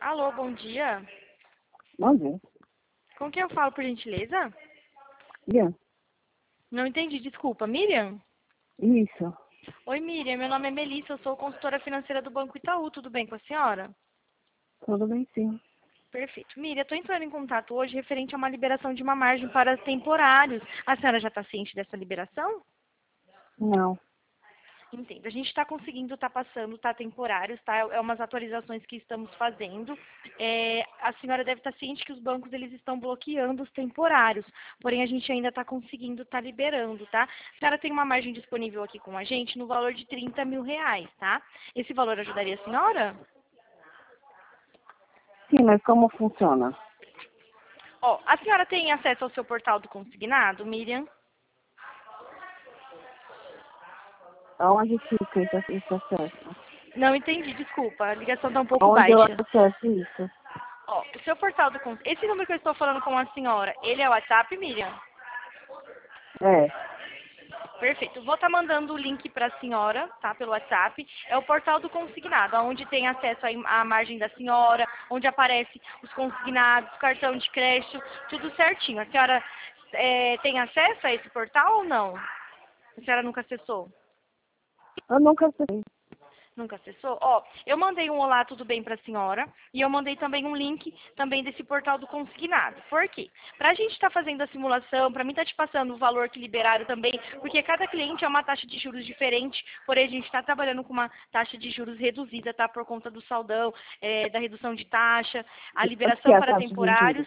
Alô, bom dia. Bom dia. Com quem eu falo, por gentileza? Miriam? Não entendi, desculpa. Miriam? Isso. Oi, Miriam. Meu nome é Melissa, eu sou consultora financeira do Banco Itaú. Tudo bem com a senhora? Tudo bem, sim. Perfeito. Miriam, eu estou entrando em contato hoje referente a uma liberação de uma margem para temporários. A senhora já está ciente dessa liberação? Não. Entendo. A gente está conseguindo, está passando, está temporários, tá? É umas atualizações que estamos fazendo. A senhora deve estar ciente que os bancos eles estão bloqueando os temporários, porém a gente ainda está conseguindo, está liberando, tá? A senhora tem uma margem disponível aqui com a gente no valor de R$ 30.000, tá? Esse valor ajudaria a senhora? Sim, mas como funciona? Ó, a senhora tem acesso ao seu portal do consignado, Miriam? Aonde fica esse acesso? Não entendi, desculpa, a ligação está um pouco Aonde eu baixa. acesso isso? Ó, o seu portal do esse número que eu estou falando com a senhora, ele é o WhatsApp, Miriam? É. Perfeito. Vou estar mandando o link para a senhora, tá? Pelo WhatsApp. É o portal do consignado, onde tem acesso à margem da senhora, onde aparece os consignados, cartão de crédito, tudo certinho. A senhora tem acesso a esse portal ou não? A senhora nunca acessou? Eu nunca sei. Nunca acessou? Ó, eu mandei um olá, tudo bem para a senhora, e eu mandei também um link também desse portal do consignado. Por quê? Para a gente estar fazendo a simulação, para mim estar te passando o valor que liberaram também, porque cada cliente é uma taxa de juros diferente, porém a gente está trabalhando com uma taxa de juros reduzida, tá? Por conta do saldão, da redução de taxa, a Quanto que liberação é a para taxa de temporários. juros?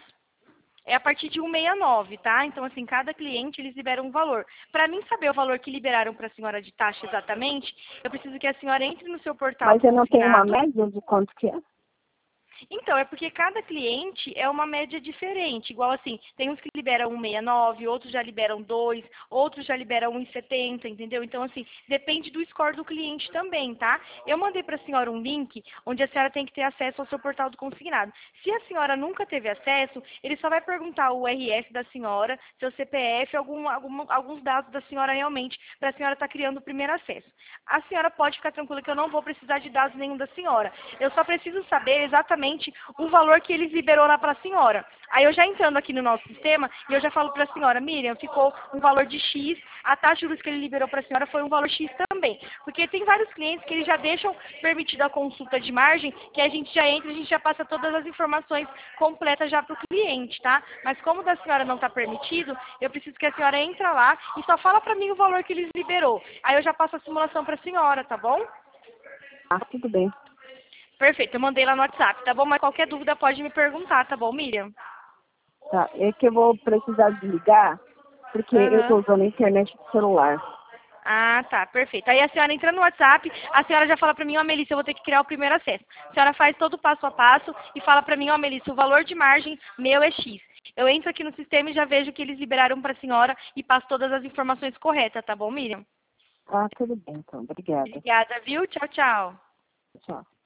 É a partir de 1,69, tá? Então, assim, cada cliente, eles liberam um valor. Para mim saber o valor que liberaram para a senhora de taxa exatamente, eu preciso que a senhora entre no seu portal Mas do eu não tenho uma consignado. média de quanto que é? Então, é porque cada cliente é uma média diferente. Igual assim, tem uns que liberam 1,69, outros já liberam 2, outros já liberam 1,70, entendeu? Então, assim, depende do score do cliente também, tá? Eu mandei para a senhora um link onde a senhora tem que ter acesso ao seu portal do consignado. Se a senhora nunca teve acesso, ele só vai perguntar o RS da senhora, seu CPF, alguns dados da senhora realmente, para a senhora estar criando o primeiro acesso. A senhora pode ficar tranquila que eu não vou precisar de dados nenhum da senhora. Eu só preciso saber exatamente o valor que eles liberou lá para a senhora. Aí eu já entrando aqui no nosso sistema, e eu já falo para a senhora, Miriam, ficou um valor de X, a taxa de juros que ele liberou para a senhora foi um valor X também. Porque tem vários clientes que eles já deixam permitida a consulta de margem, que a gente já entra e a gente já passa todas as informações completas já para o cliente, tá? Mas como da senhora não está permitido, eu preciso que a senhora entre lá e só fala para mim o valor que eles liberou. Aí eu já passo a simulação para a senhora, tá bom? Ah, tudo bem. Perfeito, eu mandei lá no WhatsApp, tá bom? Mas qualquer dúvida pode me perguntar, tá bom, Miriam? Tá. É que eu vou precisar desligar, porque eu tô Aham. usando a internet do celular. Ah, tá, perfeito. Aí a senhora entra no WhatsApp, a senhora já fala pra mim, ó, Melissa, eu vou ter que criar o primeiro acesso. A senhora faz todo o passo a passo e fala pra mim, ó, Melissa, o valor de margem meu é X. Eu entro aqui no sistema e já vejo que eles liberaram pra senhora e passo todas as informações corretas, tá bom, Miriam? Ah, tudo bem, então. Obrigada. Obrigada, viu? Tchau, tchau. Tchau.